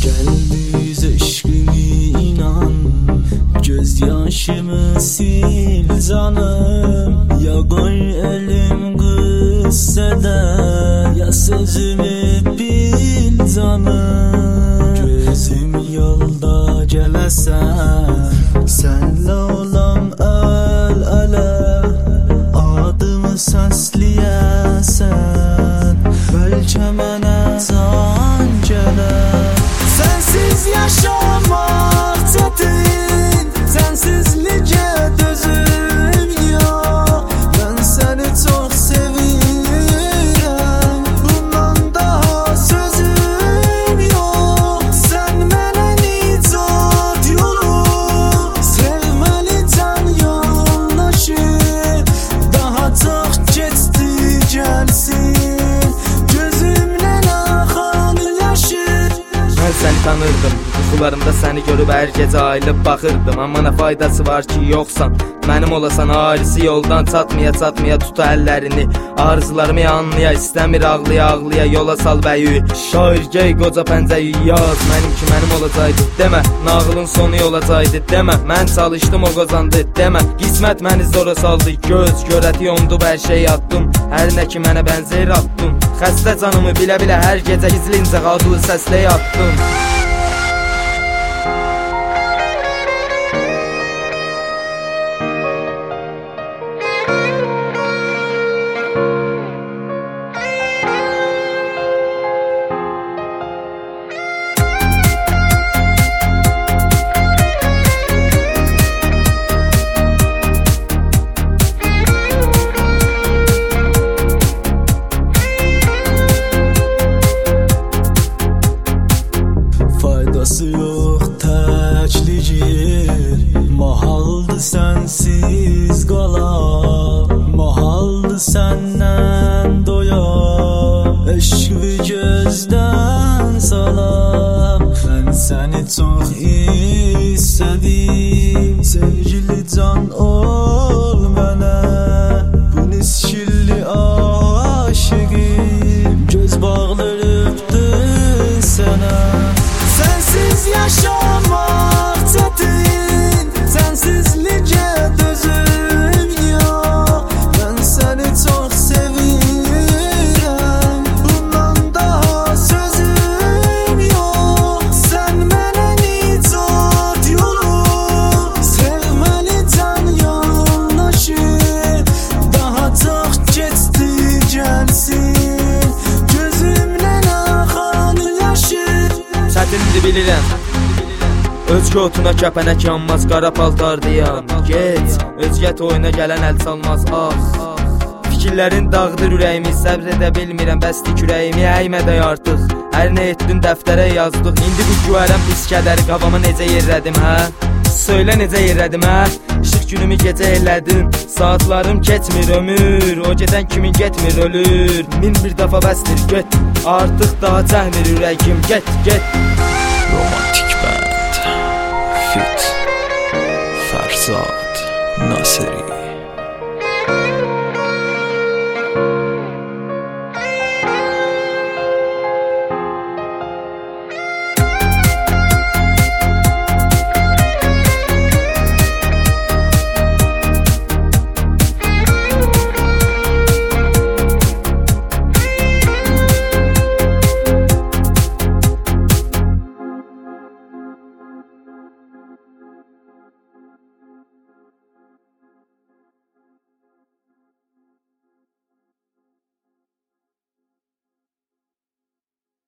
Gel biz eşkimi inan, gözyaşımı sil canım. Ya koy elim kıssada, ya sözümü bil canım. Gözüm yolda gələsən, senle olan el ele, adımı səsləyəsən, bəlkə mənə can gələr. Sensiz yaşamak çetin, sensizlikə dözüm yok. Ben seni çok sevirəm, bundan daha sözüm yok. Sen mənə nicat yolu, sevməli can yoldaşı. Daha çok keçdi gəlsin, gözümdən axan yaşır. Mən səni tanırdım, yuxularımda səni görüb hər gecə ayılıb baxırdım. Amma nə faydası var ki yoxsan, mənim olasan ailisi yoldan çatmaya tuta əllərini. Arzularımı anlaya, istəmir ağlaya yola sal bəyi. Şair gey qoca pəncəyi yaz, mənim ki mənim olacaqdı demə. Nağılın sonu olacaqdı demə, mən çalışdım o qazandı demə. Qismət məni zora saldı, göz görəti yomdub hər şey atdım. Hər nə ki mənə bənzəyir atdım, xəstə canımı bilə hər gecə gizlincə adlı səsləyə atdım. Faydası yok təkligir, mahaldır sensiz qalar. Mahaldır səndən doya, eşqi gözdən salam. Mən səni çox istədim, sevgili can ol mənə. Bu niskilli aşıqim, göz bağlarıbdı sənə. Sensiz yaşamak çetin, sensizlikə dözüm yok. Ben seni çok sevirəm, bundan daha sözüm yok. Sen mənə nicat yolu, sevməli can yoldaşı. Daha çok keçdi gəlsin, gözümdən axan yaşır. Çətindir bilirəm, özgə otuna kəpənək yanmaz, qara paltardıyam. Geç, özgət oyuna gələn əl salmaz, ah. Fikirlərin dağıdır ürəyimi, səbr edə bilmirəm, bəsdir kürəyimi, əymə də artıq. Hər nə etdin dəftərə yazdıq, indi bu güvərəm pis kədəri qavama necə yerlədim, hə? Söylə necə yerlədim, hə? İşıq günümü gecə elədim, saatlarım keçmir ömür, o gedən kimi getmir ölür. Min bir dəfə bəsdir, get, artıq daha çəhmir ürəyim, get. Romantik Band Fit Fərzad Nasiri.